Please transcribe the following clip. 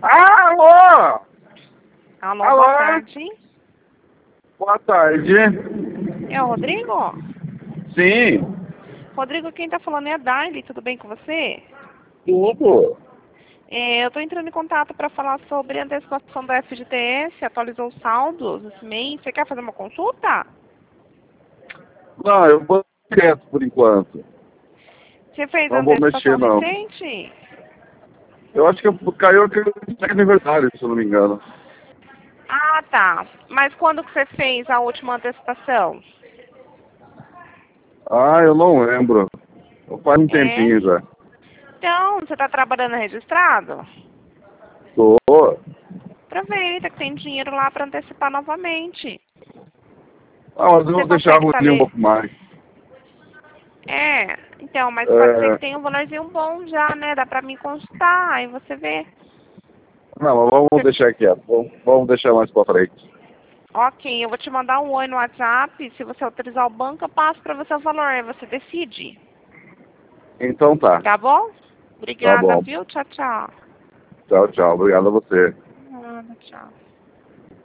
Alô? Alô, Alô? boa tarde. Boa tarde. É o Rodrigo? Sim, Rodrigo, quem tá falando é a Darly, tudo bem com você? tudo. Eu tô entrando em contato para falar sobre a antecipação da FGTS, atualizou os saldos esse mês. Você quer fazer uma consulta? Não, eu vou quieto por enquanto. Você fez a Não vou antecipação mexer, não. recente? Eu acho que caiu aquele aniversário, se eu não me engano. Ah, tá. Mas quando que você fez a última antecipação? Ah, eu não lembro. Faz um É? tempinho já. Então, você tá trabalhando registrado? Tô. Aproveita que tem dinheiro lá para antecipar novamente. Ah, mas eu Você vou deixar consegue rolir um saber? pouco mais. Então, mas pode ser É... que tenha um valorzinho bom já, né? Dá pra mim consultar, aí você vê. Não, mas vamos Você- deixar quieto. Vamos deixar mais pra frente. Ok, eu vou te mandar um oi no WhatsApp. Se você autorizar o banco, eu passo pra você o valor. Aí você decide. Então tá. Tá bom? Tá Obrigada, bom. viu? Tchau, tchau. Tchau, tchau. Obrigado a você. Nada, tchau.